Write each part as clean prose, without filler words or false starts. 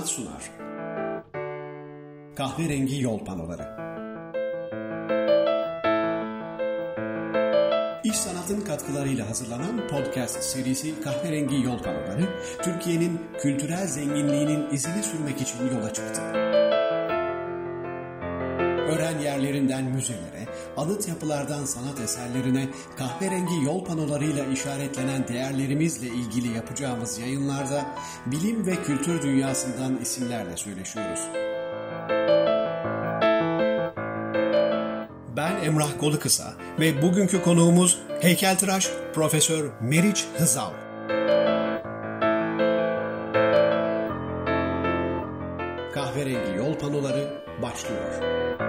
Sanat sunar. Kahverengi Yol Panoları. İş Sanat'ın katkılarıyla hazırlanan podcast serisi Kahverengi Yol Panoları, Türkiye'nin kültürel zenginliğinin izini sürmek için yola çıktı. Öğren yerlerinden müzelere, anıt yapılardan sanat eserlerine, kahverengi yol panolarıyla işaretlenen değerlerimizle ilgili yapacağımız yayınlarda bilim ve kültür dünyasından isimlerle söyleşiyoruz. Ben Emrah Golukısa ve bugünkü konuğumuz heykeltıraş Profesör Meriç Hızal. Kahverengi yol panoları başlıyor.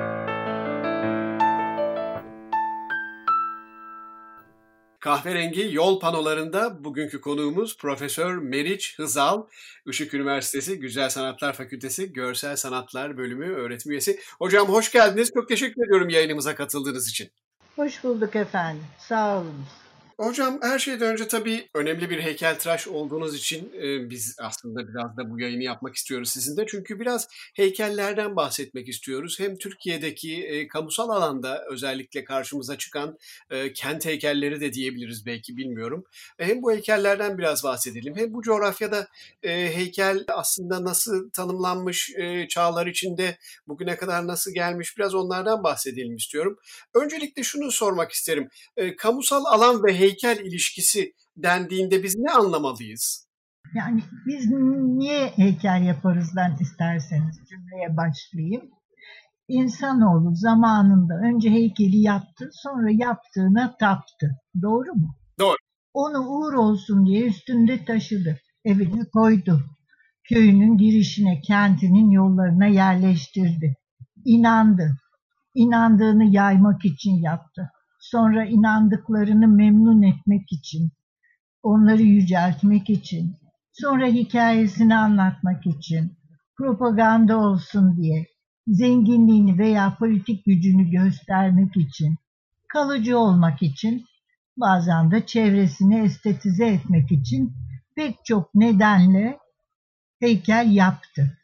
Kahverengi yol panolarında bugünkü konuğumuz Profesör Meriç Hızal, Işık Üniversitesi Güzel Sanatlar Fakültesi Görsel Sanatlar Bölümü öğretim üyesi. Hocam hoş geldiniz. Çok teşekkür ediyorum yayınımıza katıldığınız için. Hoş bulduk efendim. Sağ olun. Hocam her şeyden önce tabii önemli bir heykeltıraş olduğunuz için biz aslında biraz da bu yayını yapmak istiyoruz sizinle. Çünkü biraz heykellerden bahsetmek istiyoruz. Hem Türkiye'deki kamusal alanda özellikle karşımıza çıkan kent heykelleri de diyebiliriz belki, bilmiyorum. Hem bu heykellerden biraz bahsedelim. Hem bu coğrafyada heykel aslında nasıl tanımlanmış, çağlar içinde bugüne kadar nasıl gelmiş, biraz onlardan bahsedelim istiyorum. Öncelikle şunu sormak isterim. Kamusal alan ve heykel ilişkisi dendiğinde biz ne anlamalıyız? Yani biz niye heykel yaparızdan isterseniz cümleye başlayayım. İnsanoğlu zamanında önce heykeli yaptı, sonra yaptığına taptı. Doğru mu? Doğru. Onu uğur olsun diye üstünde taşıdı. Evine koydu. Köyünün girişine, kentinin yollarına yerleştirdi. İnandı. İnandığını yaymak için yaptı. Sonra inandıklarını memnun etmek için, onları yüceltmek için, sonra hikayesini anlatmak için, propaganda olsun diye, zenginliğini veya politik gücünü göstermek için, kalıcı olmak için, bazen de çevresini estetize etmek için pek çok nedenle heykel yaptı.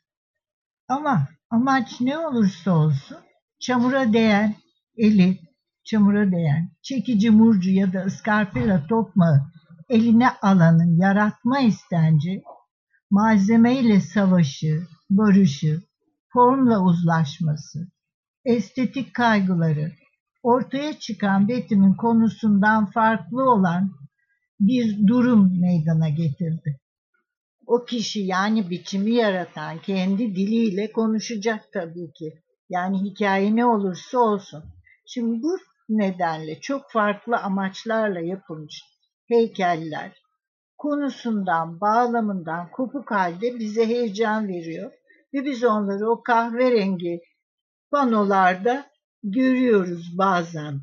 Ama amaç ne olursa olsun çamura değen eli, çamura değen çekici murcu ya da ıskarpela tokmağı eline alanın yaratma istenci, malzemeyle savaşı, barışı, formla uzlaşması, estetik kaygıları, ortaya çıkan betimin konusundan farklı olan bir durum meydana getirdi. O kişi, yani biçimi yaratan, kendi diliyle konuşacak tabii ki. Yani hikaye ne olursa olsun. Şimdi bu nedenle çok farklı amaçlarla yapılmış heykeller konusundan, bağlamından kopuk halde bize heyecan veriyor. Ve biz onları o kahverengi panolarda görüyoruz bazen.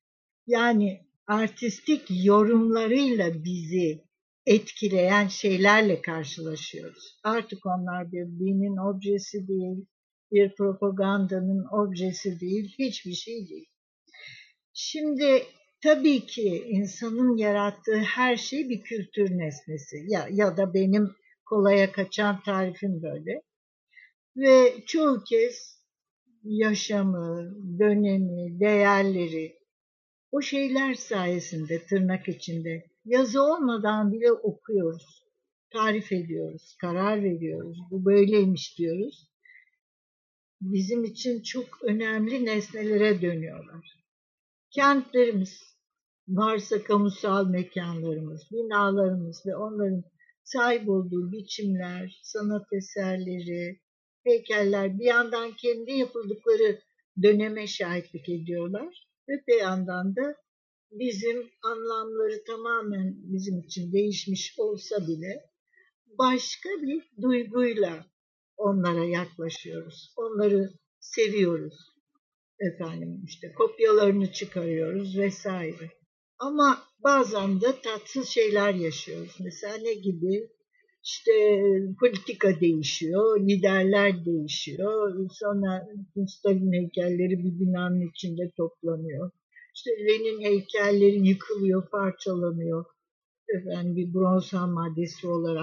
Yani artistik yorumlarıyla bizi etkileyen şeylerle karşılaşıyoruz. Artık onlar bir dinin objesi değil, bir propagandanın objesi değil, hiçbir şey değil. Şimdi tabii ki insanın yarattığı her şey bir kültür nesnesi ya da benim kolaya kaçan tarifim böyle. Ve çoğu kez yaşamı, dönemi, değerleri o şeyler sayesinde tırnak içinde yazı olmadan bile okuyoruz, tarif ediyoruz, karar veriyoruz. Bu böyleymiş diyoruz. Bizim için çok önemli nesnelere dönüyorlar. Kentlerimiz, varsa kamusal mekanlarımız, binalarımız ve onların sahip olduğu biçimler, sanat eserleri, heykeller bir yandan kendi yapıldıkları döneme şahitlik ediyorlar. Öte yandan da bizim anlamları tamamen bizim için değişmiş olsa bile başka bir duyguyla onlara yaklaşıyoruz. Onları seviyoruz. Efendim işte kopyalarını çıkarıyoruz vesaire. Ama bazen de tatsız şeyler yaşıyoruz. Mesela ne gibi? İşte politika değişiyor, liderler değişiyor. Sonra Stalin heykelleri bir binanın içinde toplanıyor. İşte Lenin heykelleri yıkılıyor, parçalanıyor. Efendim bir bronz ham maddesi olarak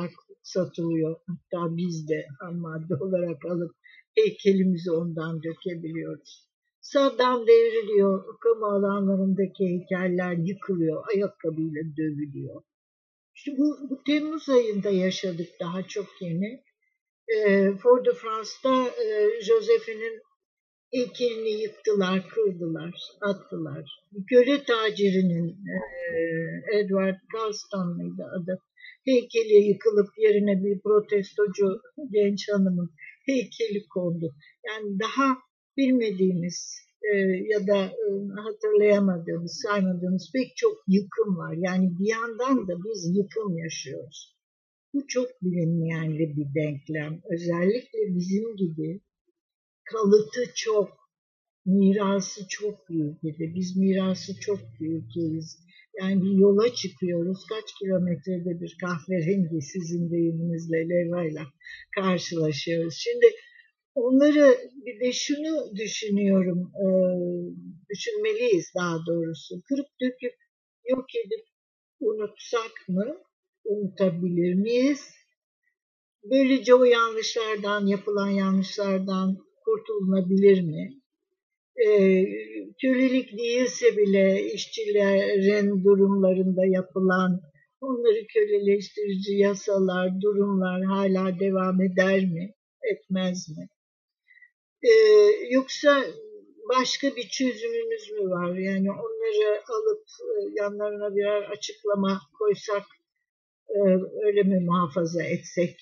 satılıyor. Hatta biz de ham madde olarak alıp heykelimizi ondan dökebiliyoruz. Saddam devriliyor, kamu alanlarındaki heykeller yıkılıyor, ayakkabıyla dövülüyor. İşte bu Temmuz ayında yaşadık daha çok yeni. Fort-de-France'da Josephine'in heykelini yıktılar, kırdılar, attılar. Köle tacirinin Edward Galston mıydı adı? Heykeli yıkılıp yerine bir protestocu genç hanımın heykeli kondu. Yani daha bilmediğimiz ya da hatırlayamadığımız, saymadığımız pek çok yıkım var. Yani bir yandan da biz yıkım yaşıyoruz. Bu çok bilinmeyenli bir denklem. Özellikle bizim gibi kalıtı çok, mirası çok büyük bir biz mirası çok büyükeyiz. Yani bir yola çıkıyoruz. Kaç kilometrede bir kahverengi sizin deyiminizle levhayla karşılaşıyoruz. Şimdi onları bir de şunu düşünüyorum, düşünmeliyiz daha doğrusu. Kırıp döküp yok edip unutsak mı? Unutabilir miyiz? Böylece o yanlışlardan, yapılan yanlışlardan kurtulunabilir mi? Kölelik değilse bile işçilerin durumlarında yapılan onları köleleştirici yasalar, durumlar hala devam eder mi, etmez mi? Yoksa başka bir çözümümüz mü var? Yani onları alıp yanlarına birer açıklama koysak, öyle mi muhafaza etsek?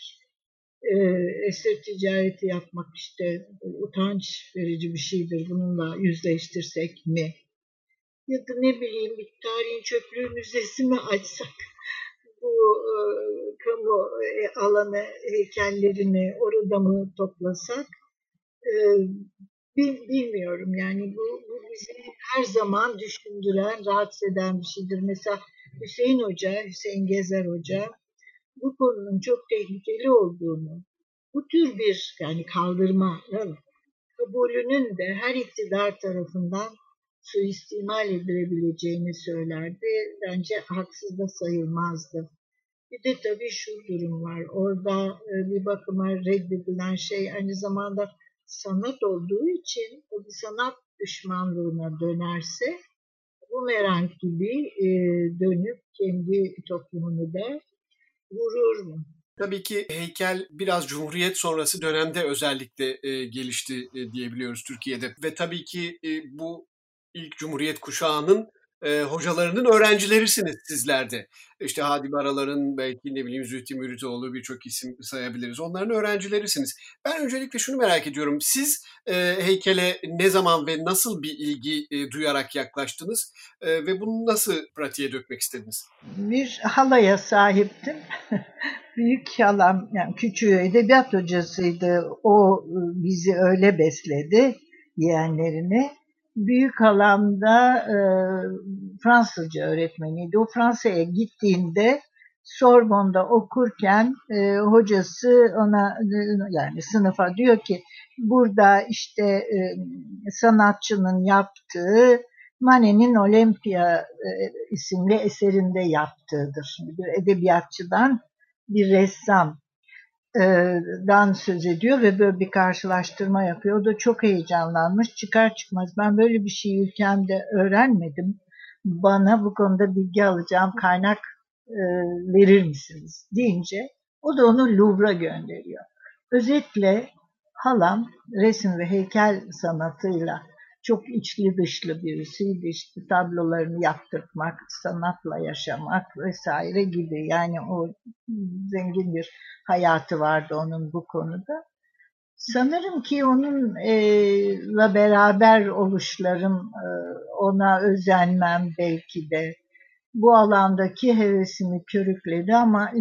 Esir ticareti yapmak işte utanç verici bir şeydir. Bununla yüzleştirsek mi? Ya da ne bileyim bir tarihin çöplüğü müzesi mi açsak? Bu kamu alanı heykellerini orada mı toplasak? E, bilmiyorum yani bu bizi her zaman düşündüren, rahatsız eden bir şeydir. Mesela Hüseyin Gezer Hoca bu konunun çok tehlikeli olduğunu, bu tür bir yani kaldırmanın kabulünün de her iktidar tarafından suistimal edilebileceğini söylerdi. Bence haksız da sayılmazdı. Bir de tabii şu durum var. Orada bir bakıma reddedilen şey aynı zamanda sanat olduğu için o bir sanat düşmanlığına dönerse bumerang gibi dönüp kendi toplumunu da vurur mu? Tabii ki heykel biraz Cumhuriyet sonrası dönemde özellikle gelişti diyebiliyoruz Türkiye'de. Ve tabii ki bu ilk Cumhuriyet kuşağının hocalarının öğrencilerisiniz sizler de. İşte Hadi Baralar'ın belki ne bileyim Zühtü Müritoğlu birçok isim sayabiliriz. Onların öğrencilerisiniz. Ben öncelikle şunu merak ediyorum. Siz heykele ne zaman ve nasıl bir ilgi duyarak yaklaştınız ve bunu nasıl pratiğe dökmek istediniz? Bir halaya sahiptim. Büyük halam, yani küçüğü edebiyat hocasıydı. O bizi öyle besledi, yeğenlerini. Büyük halam da Fransızca öğretmeniydi. O Fransa'ya gittiğinde Sorbon'da okurken hocası ona yani sınıfa diyor ki burada işte sanatçının yaptığı Manet'in Olympia isimli eserinde yaptığıdır. Bir edebiyatçıdan bir ressam dan söz ediyor ve böyle bir karşılaştırma yapıyor. O da çok heyecanlanmış. Çıkar çıkmaz ben böyle bir şey ülkemde öğrenmedim. Bana bu konuda bilgi alacağım kaynak verir misiniz deyince o da onu Louvre'a gönderiyor. Özetle halam resim ve heykel sanatıyla çok içli dışlı birisiydi. İşte tablolarını yaptırmak, sanatla yaşamak vesaire gibi. Yani o zengin bir hayatı vardı onun bu konuda. Sanırım ki onunla beraber oluşlarım, ona özenmem belki de bu alandaki hevesimi körükledi ama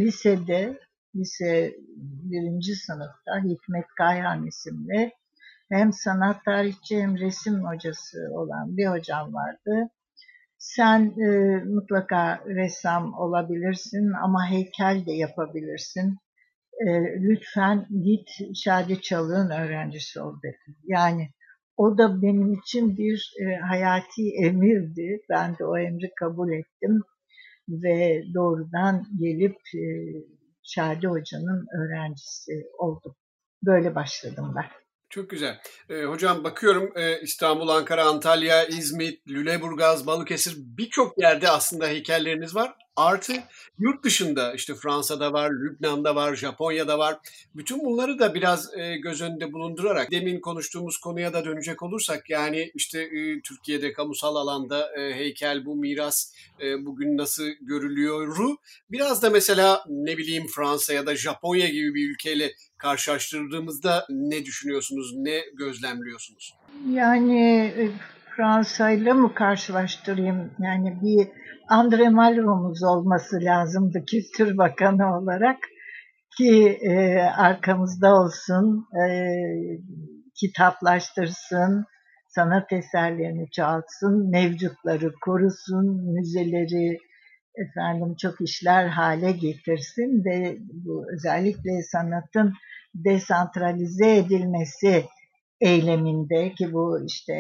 lise birinci sınıfta Hikmet Kayhan isimli hem sanat tarihçi hem resim hocası olan bir hocam vardı. Sen mutlaka ressam olabilirsin ama heykel de yapabilirsin. Lütfen git Şadi Çalık'ın öğrencisi ol dedi. Yani o da benim için bir hayati emirdi. Ben de o emri kabul ettim ve doğrudan gelip Şadi Hoca'nın öğrencisi oldum. Böyle başladım ben. Çok güzel. Hocam bakıyorum İstanbul, Ankara, Antalya, İzmit, Lüleburgaz, Balıkesir birçok yerde aslında heykelleriniz var. Artı yurt dışında işte Fransa'da var, Lübnan'da var, Japonya'da var. Bütün bunları da biraz göz önünde bulundurarak demin konuştuğumuz konuya da dönecek olursak yani işte Türkiye'de kamusal alanda heykel bu miras bugün nasıl görülüyoru biraz da mesela ne bileyim Fransa ya da Japonya gibi bir ülkeyle karşılaştırdığımızda ne düşünüyorsunuz, ne gözlemliyorsunuz? Yani Fransa'yla mı karşılaştırayım? Yani bir André Malraux'umuz olması lazımdı Kültür Bakanı olarak ki arkamızda olsun, kitaplaştırsın, sanat eserlerini çoğaltsın, mevcutları korusun, müzeleri çok işler hale getirsin ve bu özellikle sanatın desantralize edilmesi eyleminde ki bu işte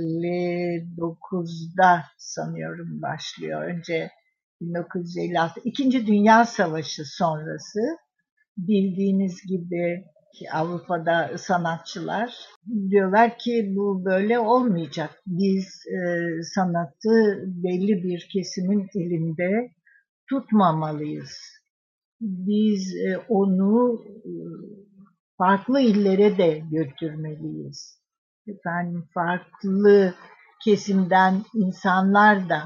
59'da sanıyorum başlıyor. Önce 1956 İkinci Dünya Savaşı sonrası bildiğiniz gibi Avrupa'da sanatçılar diyorlar ki bu böyle olmayacak. Biz sanatı belli bir kesimin elinde tutmamalıyız. Biz onu farklı illere de götürmeliyiz. Farklı kesimden insanlar da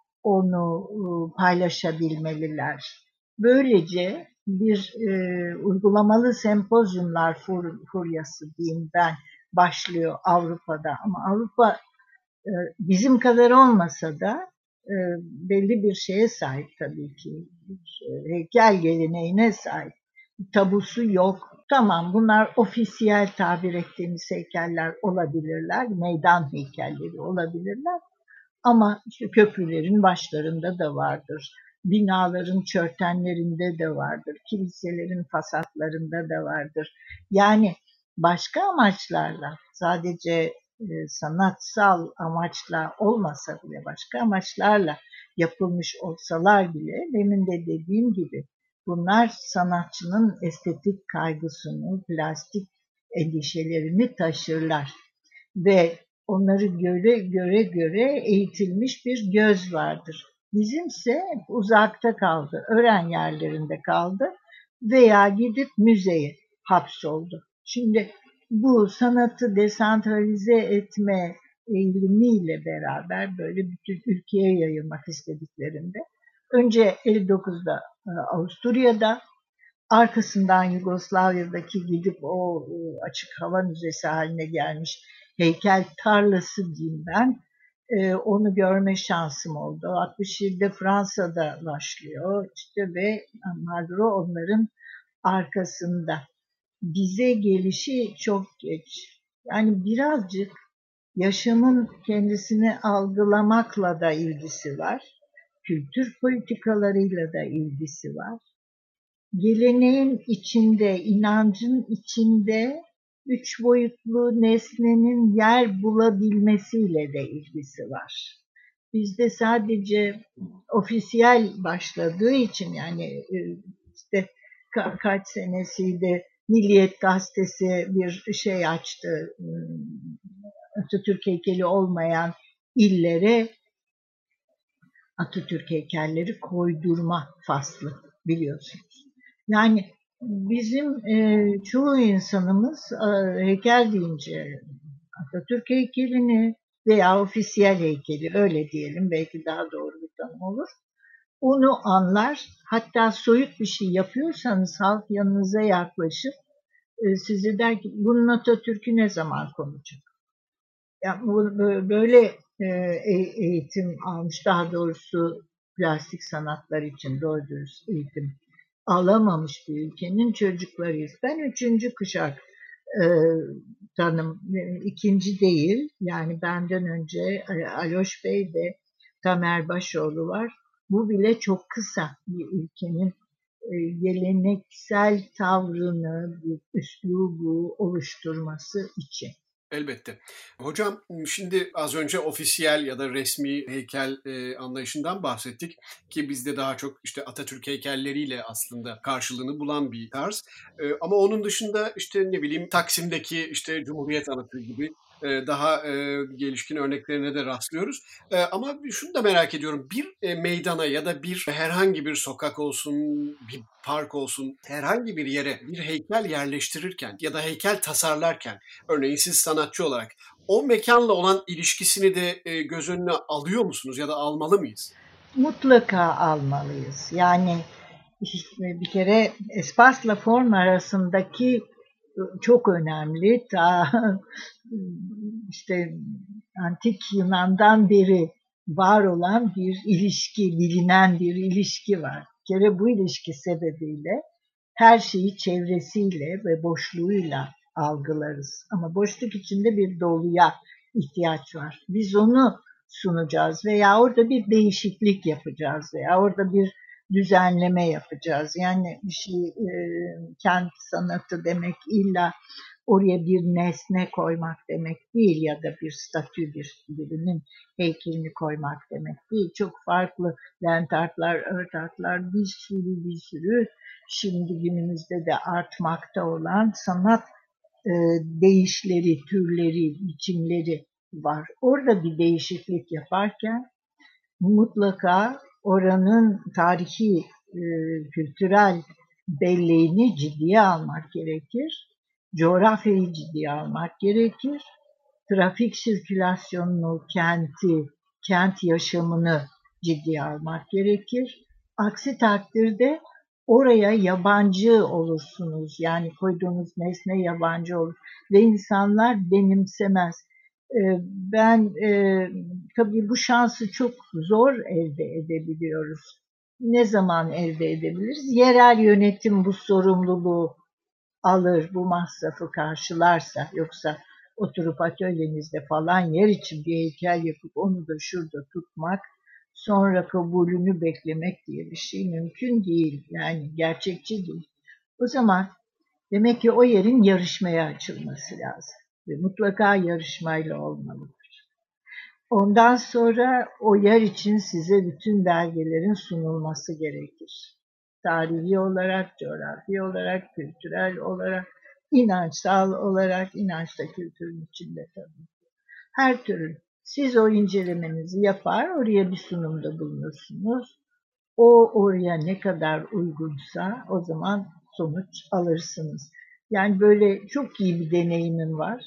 onu paylaşabilmeliler. Böylece bir uygulamalı sempozyumlar furyası diyeyim ben başlıyor Avrupa'da. Ama Avrupa bizim kadar olmasa da belli bir şeye sahip tabii ki. Heykel geleneğine sahip. Tabusu yok. Tamam bunlar ofisiyel tabir ettiğimiz heykeller olabilirler. Meydan heykelleri olabilirler. Ama işte köprülerin başlarında da vardır. Binaların çörtenlerinde de vardır. Kiliselerin fasatlarında da vardır. Yani başka amaçlarla sadece sanatsal amaçla olmasa bile başka amaçlarla yapılmış olsalar bile demin de dediğim gibi bunlar sanatçının estetik kaygısını, plastik endişelerini taşırlar. Ve onları göre eğitilmiş bir göz vardır. Bizimse uzakta kaldı, öğren yerlerinde kaldı veya gidip müzeye hapsoldu. Şimdi bu sanatı desantralize etme eğilimiyle beraber böyle bütün ülkeye yayılmak istediklerinde önce 59'da Avusturya'da arkasından Yugoslavya'daki gidip o açık hava müzesi haline gelmiş heykel tarlası diyeyim ben. Onu görme şansım oldu. 67'de Fransa'da başlıyor işte ve Malraux onların arkasında. Bize gelişi çok geç. Yani birazcık yaşamın kendisini algılamakla da ilgisi var. Kültür politikalarıyla da ilgisi var. Geleneğin içinde, inancın içinde üç boyutlu nesnenin yer bulabilmesiyle de ilgisi var. Bizde sadece ofisiyel başladığı için yani işte kaç senesiydi Milliyet Gazetesi bir şey açtı Atatürk heykeli olmayan illere Atatürk heykelleri koydurma faslı biliyorsunuz. Yani bizim çoğu insanımız heykel deyince Atatürk heykelini veya ofisiyel heykeli öyle diyelim belki daha doğru bir tanım olur. Onu anlar hatta soyut bir şey yapıyorsanız halk yanınıza yaklaşıp size der ki bunun Atatürk'ü ne zaman konacak? Yani böyle eğitim almış daha doğrusu plastik sanatlar için doğru dürüst eğitim alamamış bir ülkenin çocuklarıyız. Ben üçüncü kuşak e, ikinci değil. Yani benden önce Aloş Bey ve Tamer Başoğlu var. Bu bile çok kısa bir ülkenin geleneksel tavrını, bir üslubu oluşturması için. Elbette. Hocam, şimdi az önce ofisiyel ya da resmi heykel, anlayışından bahsettik ki bizde daha çok, işte, Atatürk heykelleriyle aslında karşılığını bulan bir tarz. Ama onun dışında, işte, ne bileyim, Taksim'deki, işte, Cumhuriyet Anıtı gibi, daha, gelişkin örneklerine de rastlıyoruz. Ama şunu da merak ediyorum. Bir, meydana ya da bir herhangi bir sokak olsun, bir park olsun, herhangi bir yere bir heykel yerleştirirken ya da heykel tasarlarken, örneğin siz sanatçı olarak o mekânla olan ilişkisini de, göz önüne alıyor musunuz ya da almalı mıyız? Mutlaka almalıyız. Yani bir kere espasla form arasındaki çok önemli. İşte antik Yunan'dan beri var olan bir ilişki, bilinen bir ilişki var. Bir kere bu ilişki sebebiyle her şeyi çevresiyle ve boşluğuyla algılarız. Ama boşluk içinde bir doluya ihtiyaç var. Biz onu sunacağız veya orada bir değişiklik yapacağız veya orada bir düzenleme yapacağız. Yani bir şey kent sanatı demek illa oraya bir nesne koymak demek değil ya da bir statü birinin heykelini koymak demek değil. Çok farklı land artlar, earth artlar bir sürü şimdi günümüzde de artmakta olan sanat değişleri, türleri, biçimleri var. Orada bir değişiklik yaparken mutlaka oranın tarihi, kültürel belleğini ciddiye almak gerekir. Coğrafyayı ciddiye almak gerekir. Trafik sirkülasyonunu, kent yaşamını ciddiye almak gerekir. Aksi takdirde oraya yabancı olursunuz. Yani koyduğunuz nesne yabancı olur ve insanlar benimsemez. Ben tabii bu şansı çok zor elde edebiliyoruz. Ne zaman elde edebiliriz? Yerel yönetim bu sorumluluğu alır, bu masrafı karşılarsa, yoksa oturup atölyenizde falan yer için bir heykel yapıp onu da şurada tutmak, sonra kabulünü beklemek diye bir şey mümkün değil. Yani gerçekçi değil. O zaman demek ki o yerin yarışmaya açılması lazım. Ve mutlaka yarışmayla olmalı. Ondan sonra o yer için size bütün belgelerin sunulması gerekir. Tarihi olarak, coğrafi olarak, kültürel olarak, inançsal olarak, inanç da kültürün içinde tabii. Her türlü. Siz o incelemenizi yapar, oraya bir sunumda bulunursunuz. O oraya ne kadar uygunsa o zaman sonuç alırsınız. Yani böyle çok iyi bir deneyimim var.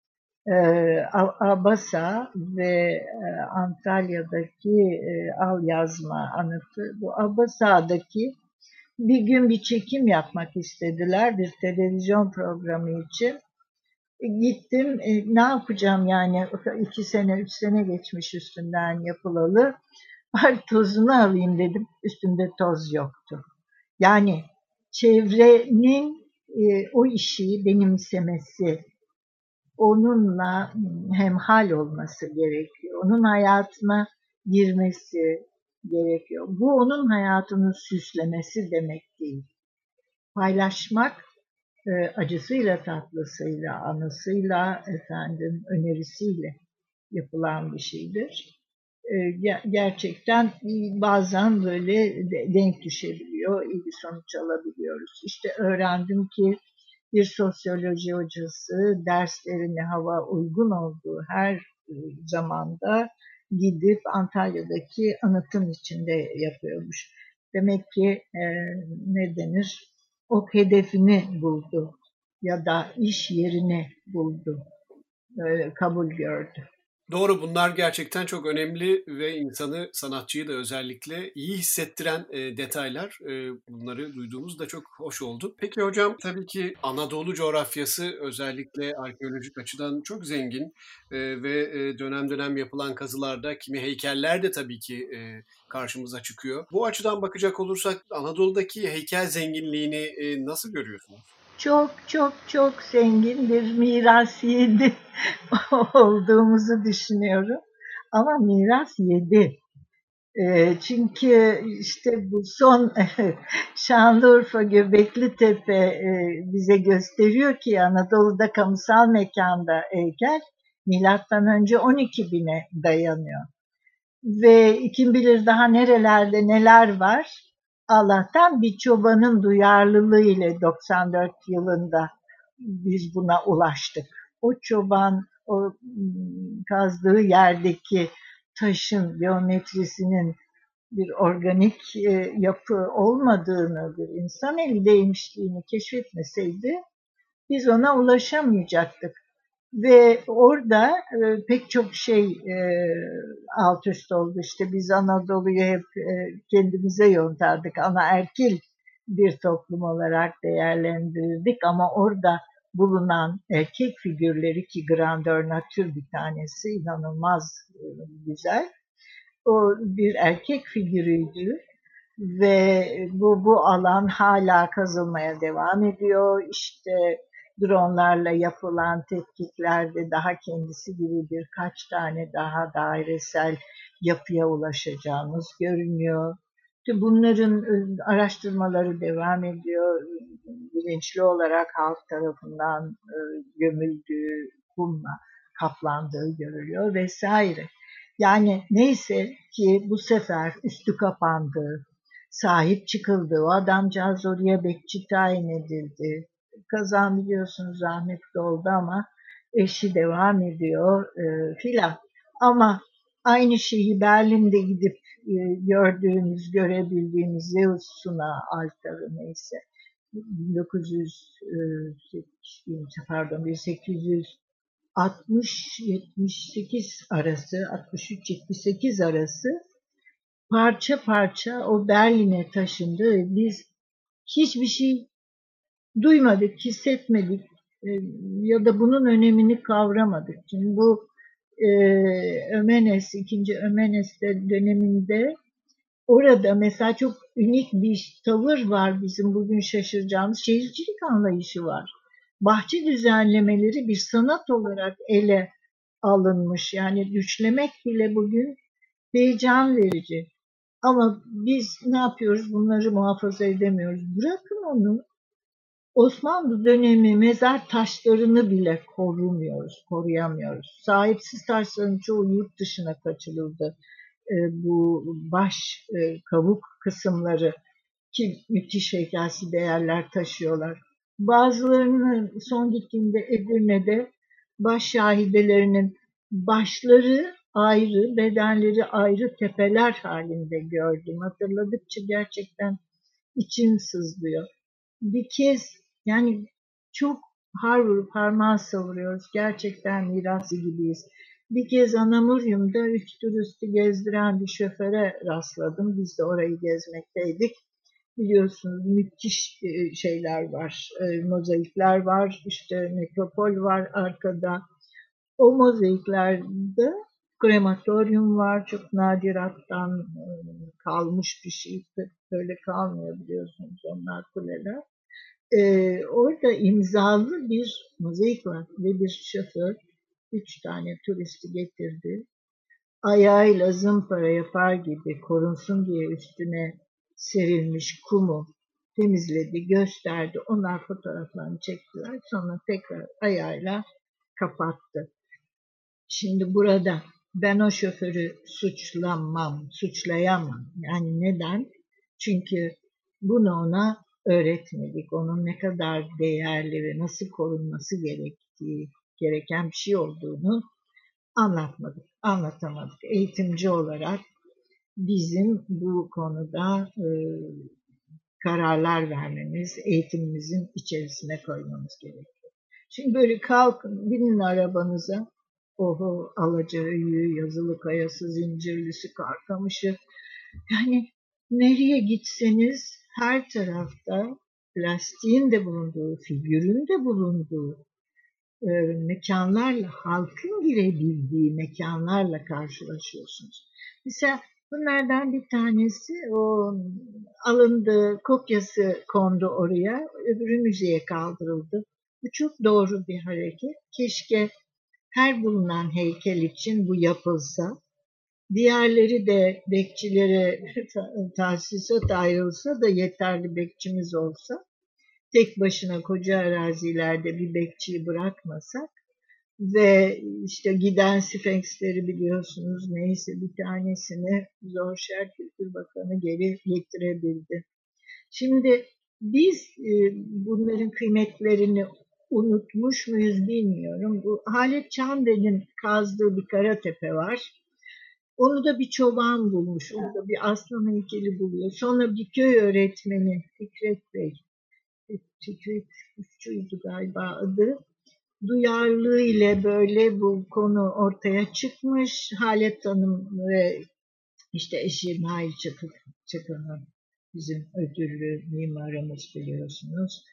Abasa ve Antalya'daki Al Yazma Anıtı. Bu Abasa'daki bir gün bir çekim yapmak istediler bir televizyon programı için. Gittim, ne yapacağım yani 2 sene 3 sene geçmiş üstünden yapılalı. Bari tozunu alayım dedim. Üstünde toz yoktu. Yani çevrenin o işi benimsemesi, onunla hemhal olması gerekiyor. Onun hayatına girmesi gerekiyor. Bu onun hayatını süslemesi demek değil. Paylaşmak acısıyla tatlısıyla, anısıyla, önerisiyle yapılan bir şeydir. Gerçekten bazen böyle denk düşebiliyor, iyi bir sonuç alabiliyoruz. İşte öğrendim ki bir sosyoloji hocası derslerine hava uygun olduğu her zamanda gidip Antalya'daki anıtın içinde yapıyormuş. Demek ki ne denir? O hedefini buldu ya da iş yerini buldu, kabul gördü. Doğru, bunlar gerçekten çok önemli ve insanı, sanatçıyı da özellikle iyi hissettiren, detaylar. Bunları duyduğumuz da çok hoş oldu. Peki hocam, tabii ki Anadolu coğrafyası özellikle arkeolojik açıdan çok zengin, ve, dönem dönem yapılan kazılarda kimi heykeller de tabii ki, karşımıza çıkıyor. Bu açıdan bakacak olursak Anadolu'daki heykel zenginliğini, nasıl görüyorsunuz? Çok çok çok zengin bir miras yedi olduğumuzu düşünüyorum. Ama miras yedi. Çünkü işte bu son Şanlıurfa Göbeklitepe bize gösteriyor ki Anadolu'da kamusal mekanda heykel milattan önce 12.000'e dayanıyor. Ve kim bilir daha nerelerde neler var. Allah'tan bir çobanın duyarlılığı ile 94 yılında biz buna ulaştık. O çoban o kazdığı yerdeki taşın geometrisinin bir organik yapı olmadığını, bir insan eli değmişliğini keşfetmeseydi biz ona ulaşamayacaktık. Ve orada pek çok şey alt üst oldu. İşte biz Anadolu'yu hep kendimize yontardık. Anaerkil bir toplum olarak değerlendirirdik ama orada bulunan erkek figürleri ki grandeur nature bir tanesi inanılmaz güzel. O bir erkek figürüydü ve bu alan hala kazılmaya devam ediyor. İşte dronlarla yapılan tetkiklerde daha kendisi gibi birkaç tane daha dairesel yapıya ulaşacağımız görünüyor. Bunların araştırmaları devam ediyor. Bilinçli olarak halk tarafından gömüldüğü, kumla kaplandığı görülüyor vesaire. Yani neyse ki bu sefer üstü kapandı, sahip çıkıldı. O adamcağız oraya bekçi tayin edildi. Kazan biliyorsunuz rahmetli oldu ama eşi devam ediyor filan. Ama aynı şeyi Berlin'de gidip gördüğümüz, görebildiğimiz Zeus Suna altarı neyse 1900 pardon 1860-78 arası 63-78 arası parça parça o Berlin'e taşındı. Biz hiçbir şey duymadık, hissetmedik ya da bunun önemini kavramadık. Şimdi bu Ömenes, 2. Ömenes döneminde orada mesela çok unik bir tavır var bizim bugün şaşıracağımız şehircilik anlayışı var. Bahçe düzenlemeleri bir sanat olarak ele alınmış. Yani düşlemek bile bugün heyecan verici. Ama biz ne yapıyoruz? Bunları muhafaza edemiyoruz. Bırakın onu. Osmanlı dönemi mezar taşlarını bile koruyamıyoruz. Sahipsiz taşların çoğu yurt dışına kaçırıldı. Bu baş kabuk kısımları ki müthiş heykelsi değerler taşıyorlar. Bazılarının son gittiğimde Edirne'de baş şahidelerinin başları ayrı, bedenleri ayrı tepeler halinde gördüm. Hatırladıkça gerçekten içim sızlıyor. Bir kez yani çok har vurup harman savuruyoruz. Gerçekten mirası gibiyiz. Bir kez Anamurium'da 3 turisti gezdiren bir şoföre rastladım. Biz de orayı gezmekteydik. Biliyorsunuz müthiş şeyler var, mozaikler var, işte nekropol var arkada. O mozaiklerde krematoryum var, çok nadirattan kalmış bir şey, böyle kalmıyor biliyorsunuz onlar kuleler. Orada imzalı bir mozaik var ve bir şoför 3 tane turisti getirdi. Ayağıyla zımpara yapar gibi korunsun diye üstüne serilmiş kumu temizledi, gösterdi. Onlar fotoğraflarını çektiler. Sonra tekrar ayağıyla kapattı. Şimdi burada ben o şoförü suçlayamam. Yani neden? Çünkü bunu ona öğretmedik. Onun ne kadar değerli ve nasıl korunması gereken bir şey olduğunu anlatamadık. Eğitimci olarak bizim bu konuda kararlar vermemiz, eğitimimizin içerisine koymamız gerekiyor. Şimdi böyle kalkın, binin arabanıza, oho, Alacaöyü, Yazılıkayası, Zincirlisi, Karkamış'ı, yani nereye gitseniz her tarafta plastiğin de bulunduğu, figürün de bulunduğu mekanlarla, halkın girebildiği mekanlarla karşılaşıyorsunuz. Mesela bunlardan bir tanesi o alındı, kopyası kondu oraya, öbürü müzeye kaldırıldı. Bu çok doğru bir hareket. Keşke her bulunan heykel için bu yapılsa. Diğerleri de bekçilere tahsisat ayrılsa da yeterli bekçimiz olsa, tek başına koca arazilerde bir bekçiyi bırakmasak ve işte giden Sphinx'leri biliyorsunuz, neyse bir tanesini Zorşer Kültür Bakanı geri getirebildi. Şimdi biz bunların kıymetlerini unutmuş muyuz bilmiyorum. Bu Halet Çandel'in kazdığı bir Karatepe var. Onu da bir çoban bulmuş. Onu da bir aslan heykeli buluyor. Sonra bir köy öğretmeni Fikret Bey, Fikret Kuşçu'ydu galiba adı. Duyarlılığı ile böyle bu konu ortaya çıkmış. Halet Hanım ve işte eşi Nail Çakır'ın bizim ödüllü mimarımız biliyorsunuz.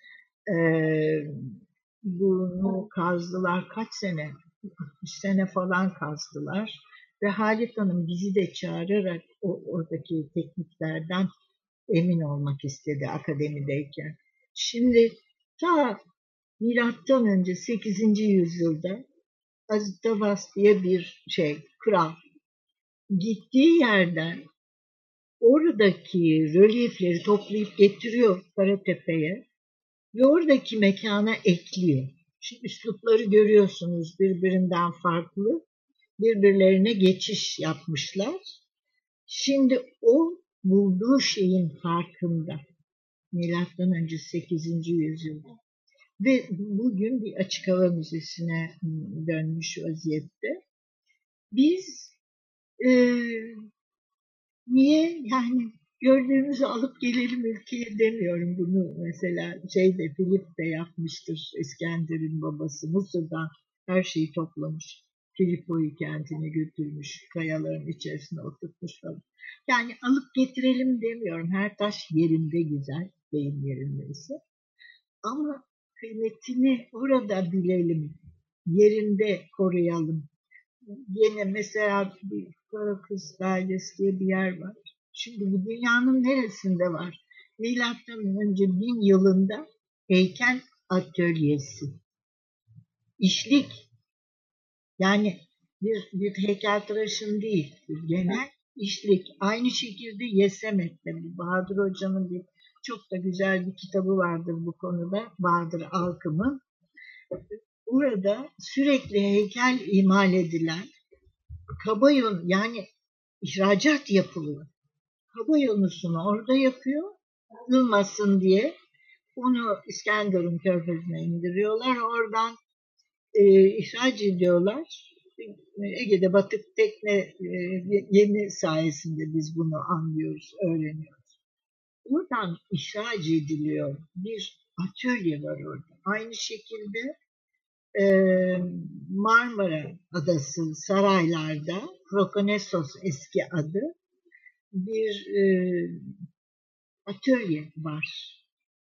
Bunu kazdılar kaç sene? 60 sene falan kazdılar. Ve Halit Hanım bizi de çağırarak oradaki tekniklerden emin olmak istedi akademideyken. Şimdi ta milattan önce 8. yüzyılda Azitavas diye bir kral gittiği yerden oradaki rölyefleri toplayıp getiriyor Karatepe'ye ve oradaki mekana ekliyor. Şimdi üslupları görüyorsunuz birbirinden farklı. Birbirlerine geçiş yapmışlar. Şimdi o bulduğu şeyin farkında. Milattan önce 8. yüzyılda. Ve bugün bir açık hava müzesine dönmüş vaziyette. Biz e, niye yani gördüğümüzü alıp gelelim ülkeye demiyorum. Bunu mesela Filip de yapmıştır. İskender'in babası Mısır'dan her şeyi toplamış. Filipo'yu kendine götürmüş. Kayaların içerisine oturtmuş falan. Yani alıp getirelim demiyorum. Her taş yerinde güzel. Deyim yerindeyse. Ama kıymetini orada bilelim. Yerinde koruyalım. Yine mesela bir Karakız Beldesi diye bir yer var. Şimdi bu dünyanın neresinde var? Milattan önce 1000 yılında heykel atölyesi. İşlik, yani bir heykeltıraşın değil, bir genel işlik. Aynı şekilde Yesemet'te Bahadır Hoca'nın çok da güzel bir kitabı vardır bu konuda. Bahadır Alkım'ın. Burada sürekli heykel imal edilen kabayun, yani ihracat yapılıyor. Kabayonusunu orada yapıyor. Yılmasın diye onu İskenderun Körfezi'ne indiriyorlar. Oradan ihraç ediyorlar. Ege'de batık tekne gemi sayesinde biz bunu anlıyoruz, öğreniyoruz. Oradan ihraç ediliyor. Bir atölye var orada. Aynı şekilde Marmara Adası saraylarda, Prokonesos eski adı, bir atölye var.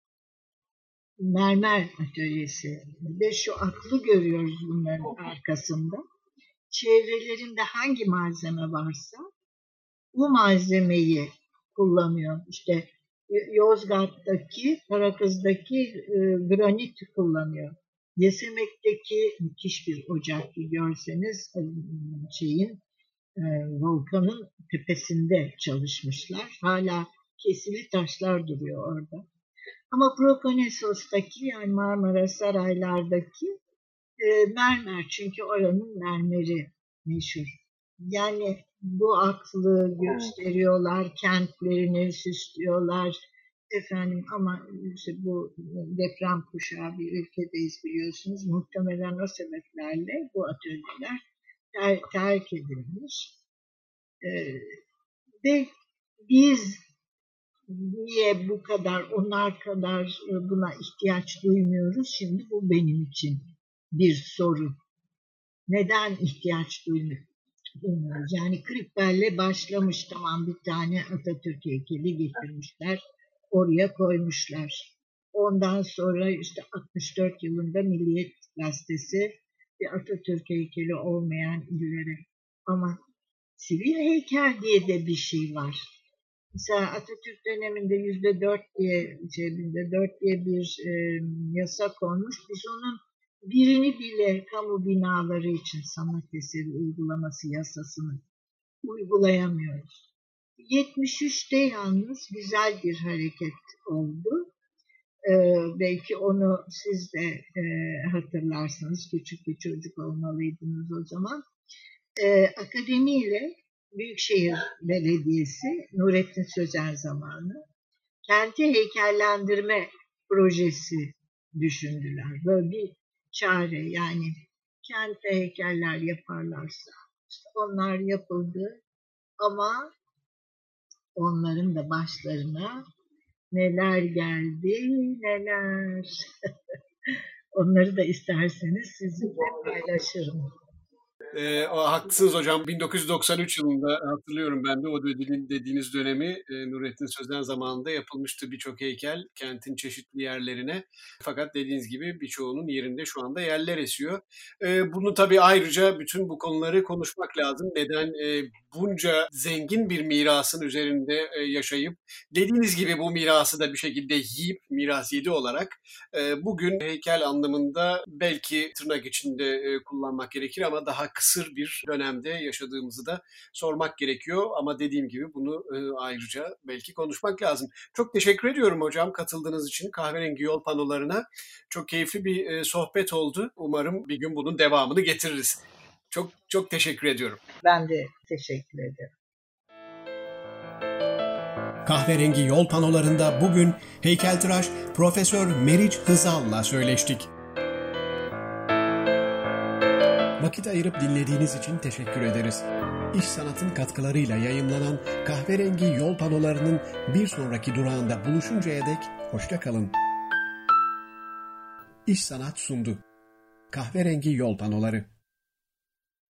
Mermer atölyesi. Ve şu aklı görüyoruz bunların arkasında. Çevrelerinde hangi malzeme varsa bu malzemeyi kullanıyor. İşte Yozgat'taki, Parakız'daki granit kullanıyor. Yesemek'teki müthiş bir ocak görseniz volkanın tepesinde çalışmışlar. Hala kesili taşlar duruyor orada. Ama Prokonesos'taki, yani Marmara Saraylar'daki mermer, çünkü oranın mermeri meşhur. Yani bu aklı gösteriyorlar, kentlerini süslüyorlar. Efendim ama işte bu deprem kuşağı bir ülkedeyiz biliyorsunuz. Muhtemelen o sebeplerle bu atölyeler terk edilmiş. Ve biz niye bu kadar, onlar kadar buna ihtiyaç duymuyoruz? Şimdi bu benim için bir soru. Neden ihtiyaç duymuyoruz? Yani Kripel'le başlamış, tamam, bir tane Atatürk heykeli getirmişler, oraya koymuşlar. Ondan sonra işte 64 yılında Milliyet Gazetesi bir Atatürk heykeli olmayan illere. Ama sivil heykel diye de bir şey var. Mesela Atatürk döneminde %4 diye bir yasa konmuş. Biz onun birini bile kamu binaları için sanat eseri uygulaması yasasını uygulayamıyoruz. 73'te yalnız güzel bir hareket oldu. Belki onu siz de hatırlarsınız. Küçük bir çocuk olmalıydınız o zaman. Akademi ile Büyükşehir Belediyesi, Nurettin Sözen zamanı kenti heykellendirme projesi düşündüler. Böyle bir çare, yani kente heykeller yaparlarsa işte onlar yapıldı ama onların da başlarına neler geldi, neler. Onları da isterseniz sizinle paylaşırım. Haklısınız hocam. 1993 yılında hatırlıyorum ben de o dediğiniz dönemi Nurettin Sözen zamanında yapılmıştı birçok heykel kentin çeşitli yerlerine. Fakat dediğiniz gibi birçoğunun yerinde şu anda yerler esiyor. Bunu tabii ayrıca bütün bu konuları konuşmak lazım. Neden bunca zengin bir mirasın üzerinde yaşayıp dediğiniz gibi bu mirası da bir şekilde yiyip miras yedi olarak bugün heykel anlamında belki tırnak içinde kullanmak gerekir ama daha kısır bir dönemde yaşadığımızı da sormak gerekiyor. Ama dediğim gibi bunu ayrıca belki konuşmak lazım. Çok teşekkür ediyorum hocam katıldığınız için kahverengi yol panolarına. Çok keyifli bir sohbet oldu. Umarım bir gün bunun devamını getiririz. Çok çok teşekkür ediyorum. Ben de teşekkür ederim. Kahverengi yol panolarında bugün heykeltıraş Profesör Meriç Hızal'la söyleştik. Vakit ayırıp dinlediğiniz için teşekkür ederiz. İş Sanat'ın katkılarıyla yayımlanan kahverengi yol panolarının bir sonraki durağında buluşuncaya dek hoşça kalın. İş Sanat sundu. Kahverengi yol panoları.